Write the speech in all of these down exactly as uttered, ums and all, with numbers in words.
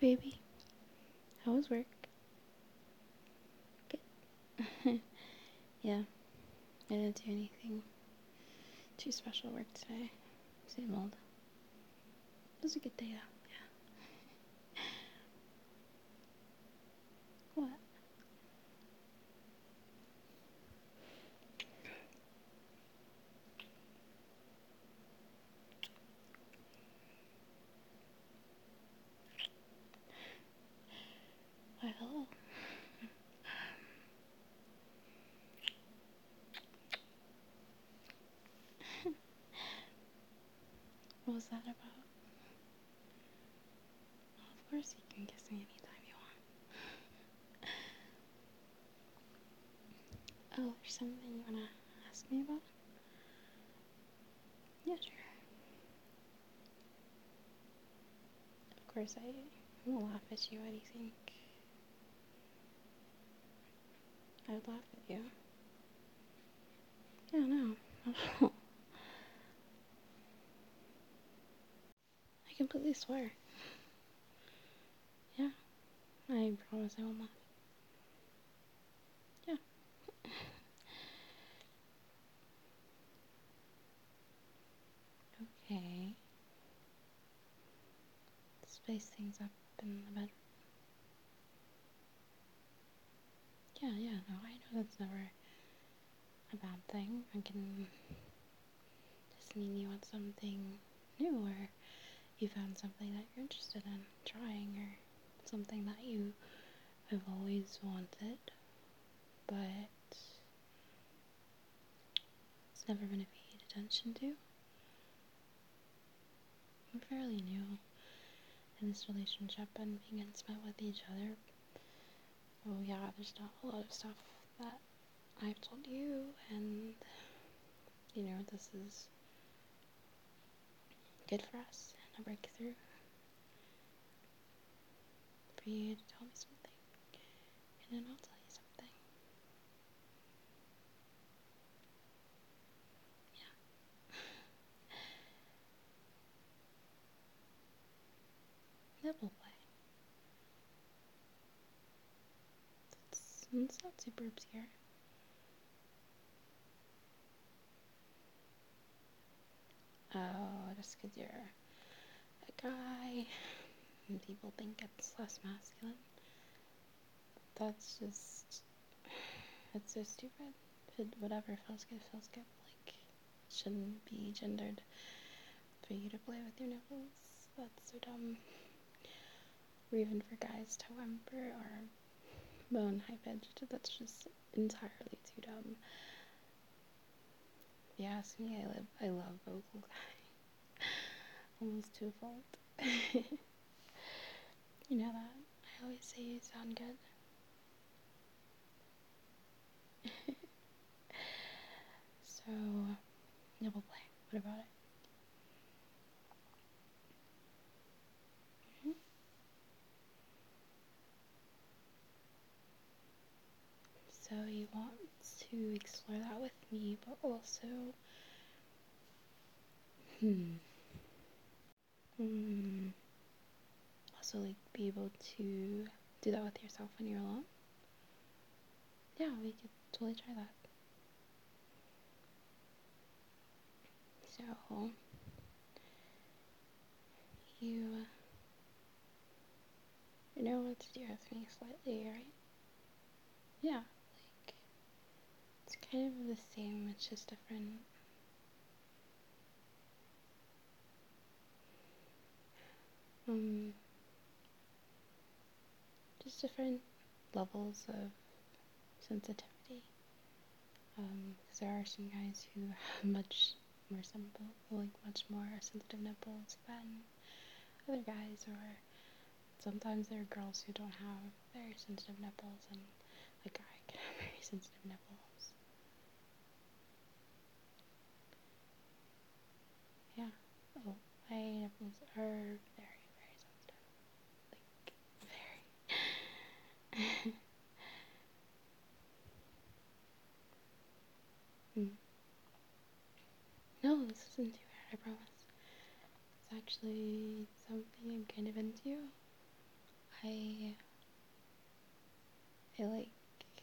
baby. How was work? Good. Yeah, I didn't do anything too special work today. Same old. It was a good day though. Yeah. What? Why, hello. What was that about? Well, of course you can kiss me anytime you want. Oh, there's something you wanna ask me about? Yeah, sure. Of course I won't laugh at you. What do you think? I would laugh at you. Yeah, no. I completely swear. Yeah, I promise I won't laugh. Yeah. Okay. Spice things up in the bedroom. Yeah, yeah, no, I know that's never a bad thing. I can just mean you want something new, or you found something that you're interested in trying, or something that you have always wanted, but it's never been paid attention to. We're fairly new in this relationship and being intimate with each other. Oh yeah, there's not a lot of stuff that I've told you, and you know, this is good for us and a breakthrough for you to tell me something, and then I'll tell you something. Yeah, nipple play. It's, it's not super obscure. Oh, just because you're a guy and people think it's less masculine. That's just, it's so stupid. If it, whatever feels good, feels good. Like, it shouldn't be gendered for you to play with your nipples. That's so dumb. Or even for guys to whimper or moan high pitched. That's just entirely too dumb. If you ask me, I live, I love vocal guy. Almost to a fault. You know that. I always say you sound good. So, nipple play. What about it? Mm-hmm. So you want to explore that with me, but also, hmm, hmm, also like be able to do that with yourself when you're alone. Yeah, we could totally try that. So you, you know what to do with me slightly, right? Yeah, like it's kind of the same. It's just different. Um, just different levels of sensitivity. Um, because there are some guys who have much more simple, like much more sensitive nipples than other guys, or sometimes there are girls who don't have very sensitive nipples, and a guy can have very sensitive nipples. Yeah. Oh, my nipples are very, very sensitive. Like, very. mm. No, this isn't too weird, I promise. It's actually something I'm kind of into. I I like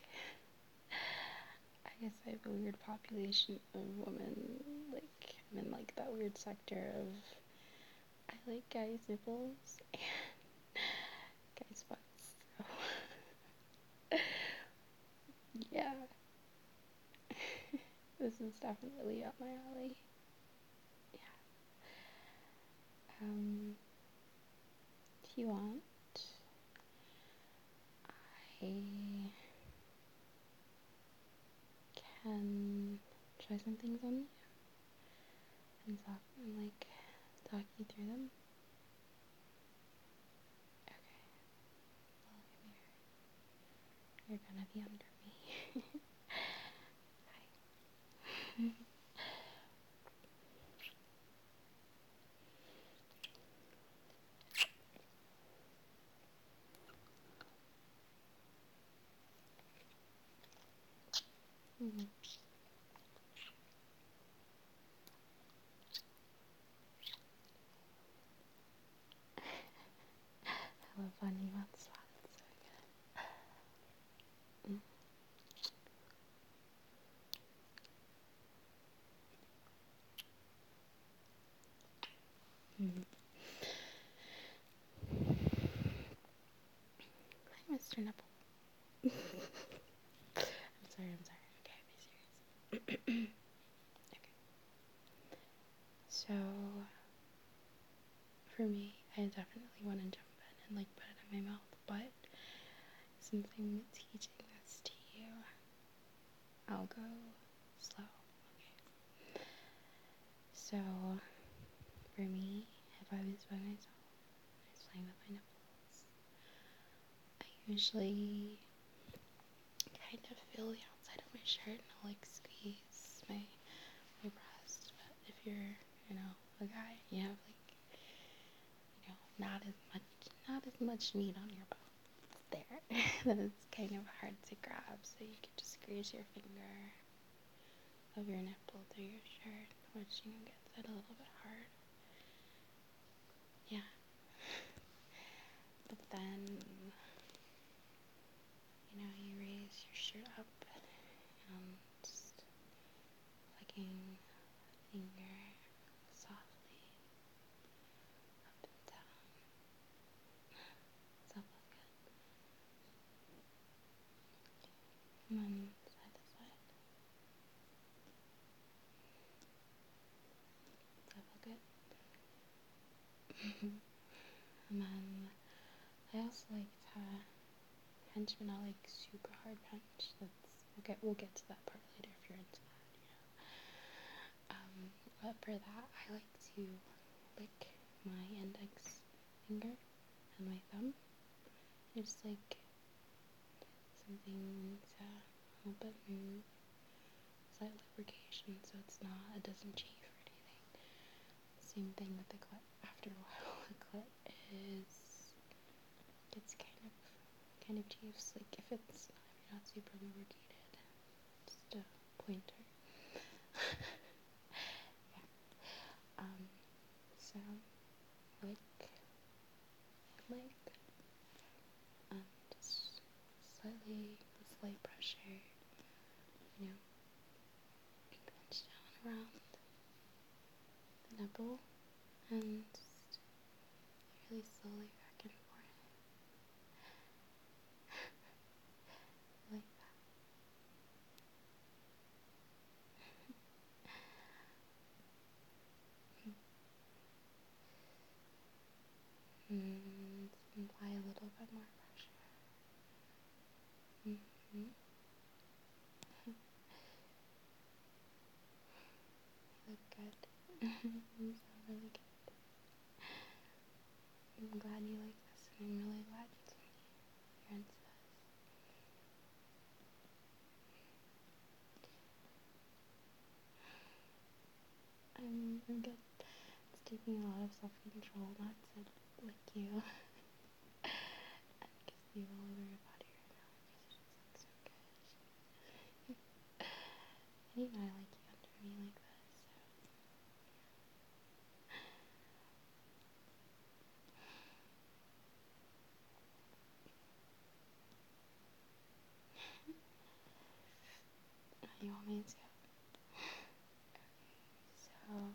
I guess I have a weird population of women. Like I'm in like that weird sector of I like guys' nipples and guys' butts. So yeah. This is definitely up my alley. Yeah. Um if you want, I can try some things on you and talk and like talk you through them. Okay. Well, come here. You're gonna be under me. Hi. Mm-hmm. I love finding you on the spot. It's so good. Mm-hmm. Hi, Mister Nipple. I'm sorry, I'm sorry. Okay, be serious. Okay. So, for me, I definitely want to jump in and like put it in my mouth, but since I'm teaching this to you, I'll go slow. Okay. So, for me, if I was by myself, I was playing with my nipples, I usually kind of feel the outside of my shirt and I'll like squeeze my my breast. But if you're, you know, a guy, you have like, you know, not as much not as much meat on your bones there, then it's kind of hard to grab. So you can just squeeze your finger of your nipple through your shirt, which you know gets it a little bit hard. Yeah. But then, you know, you raise your shirt up and just flicking a finger softly up and down. Does that feel good? And then side to side. Does that feel good? And then I also like to punch, but not like super hard punch. That's we'll get we'll get to that part later if you're into that, you know. Um, but for that, I like to lick my index finger and my thumb. It's like something to help it move. Slight lubrication, so it's not it doesn't chafe or anything. Same thing with the clit. After a while, the clit is gets kind of kind of chafes. Like if it's if you're not super lubricated, just a pointer. Yeah. Um. So like like um just slightly with slight pressure, you know, pinch down around the nipple and just really slowly back and forth like that. And apply a little bit more pressure. Mm-hmm. You look good. You sound really good. I'm glad you like this, and I'm really glad you told me you're into this. I'm, I'm good. It's taking a lot of self-control not to lick you and kiss you all over your body right now because it just looks so good. And you know I like you under me like this, so You want me to? So, um,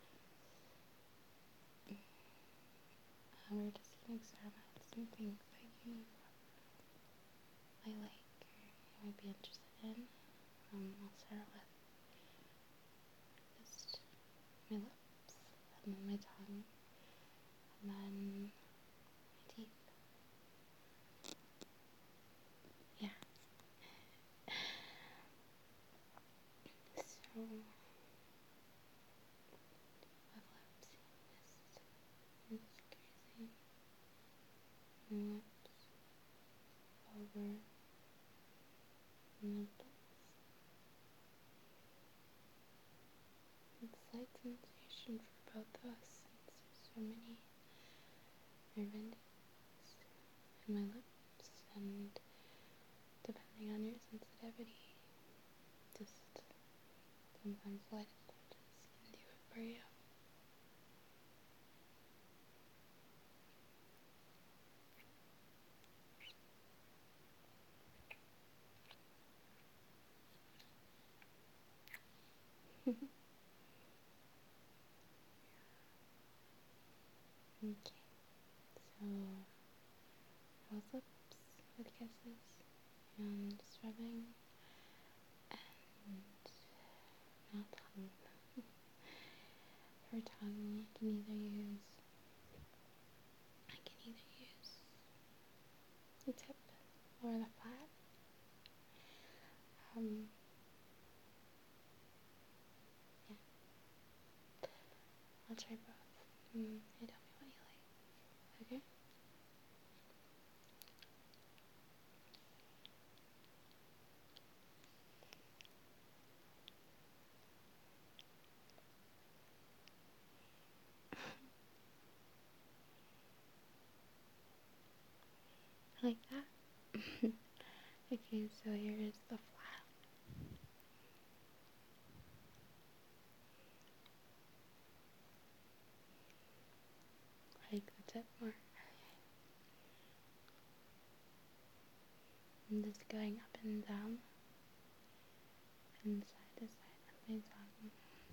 we're just gonna experiment with some things that you might like or you might be interested in. Um, I'll start with just my lips, and then my tongue, and then my teeth. Yeah. So, with lips, just, just grazing my lips over nipples. It's slight sensation for both of us since there's so many nerve endings in my lips, and depending on your sensitivity, just sometimes light touches can do it for you. Okay, so rose lips with kisses and rubbing, and now tongue. For tongue, I can either use I can either use the tip or the flat. Um, yeah, I'll try both. Mm, you tell me what you like, okay? Like that? Okay, so here is the flat. Like the tip more. I'm just going up and down and side to side of my tongue.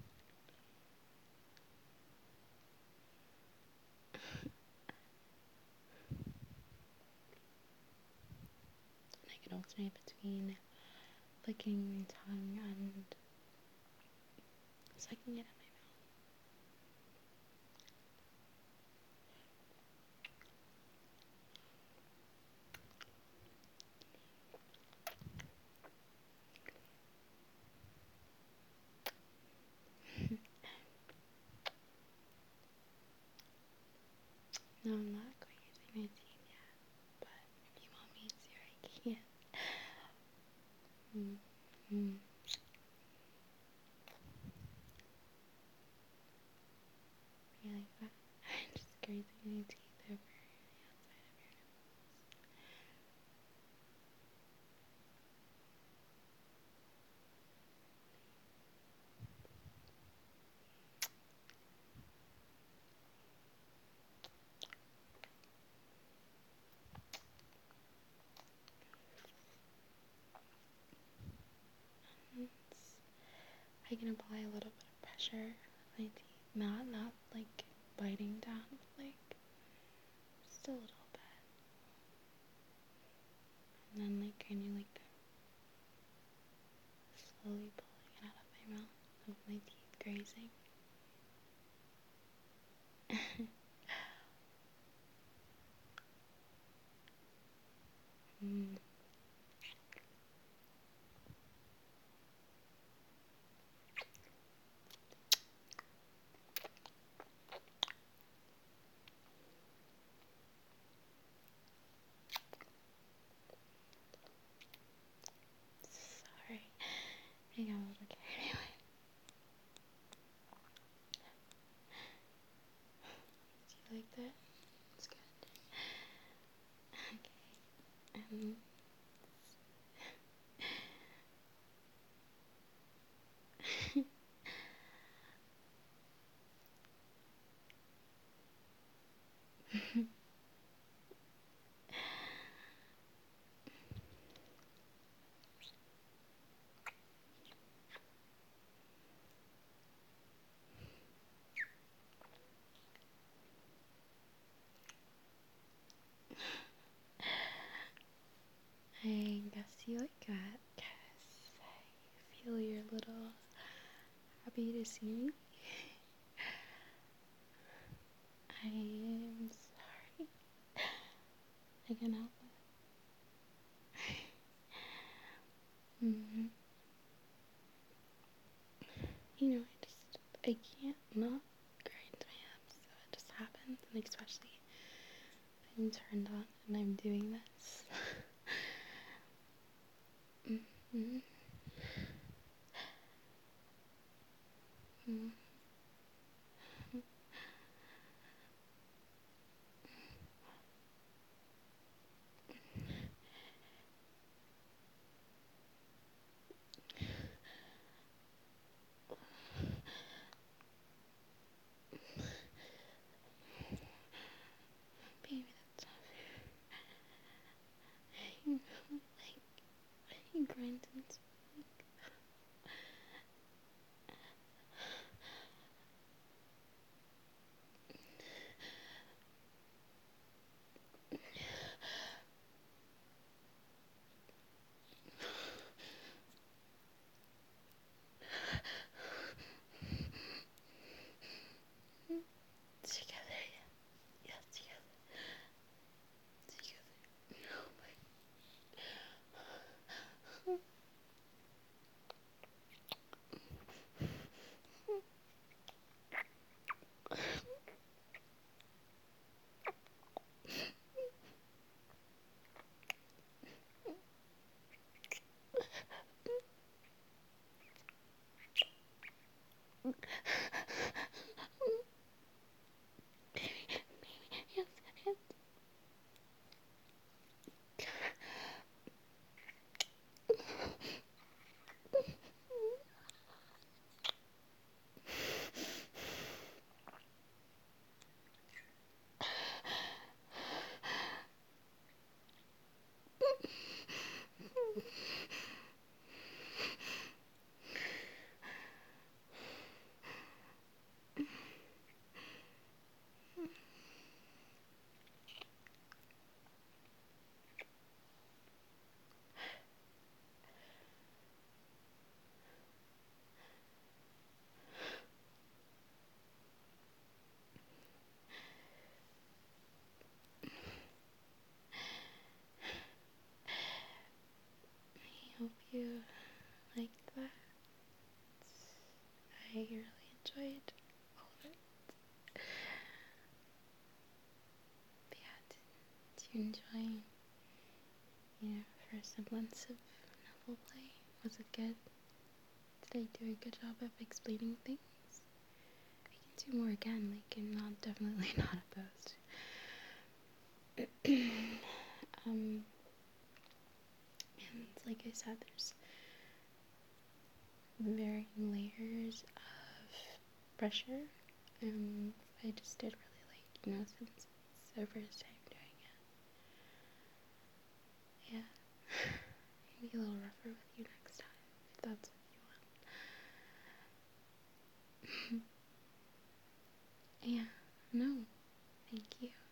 And I can alternate between licking my tongue and sucking it in my mouth. No, I'm not quite using my teeth yet, but if you want me to, I can. Mm. Mm. You like that? I'm just grazing my teeth over the outside of your nose. I can apply a little bit of pressure with my teeth. Not, not like biting down, but like just a little bit. And then like kind of like slowly pulling it out of my mouth with my teeth grazing. mm. Sorry, I got a little carried away. Do you like that? It's good. Okay. Um, you like that? Cause I feel you're a little happy to see me. I am sorry. I can't help it. Mm-hmm. You know, I just, I can't not grind my abs, so it just happens, and especially if I'm turned on and I'm doing this. Mm-hmm. Mm-hmm. Baby, that's not fair. You know, like, you grind into together, yeah. Yes, together. Together. Oh my. Baby, baby, yes, yes. I hope you liked that. I really enjoyed all of it. But yeah, did, did you enjoy, you know, for a semblance of novel play? Was it good? Did I do a good job of explaining things? I can do more again, like, I'm not, definitely not opposed. um, and like I said, there's varying layers of pressure, and I just did really like, you know, since it's our first time doing it. Yeah. Maybe a little rougher with you next time, if that's what you want. Yeah, no, thank you.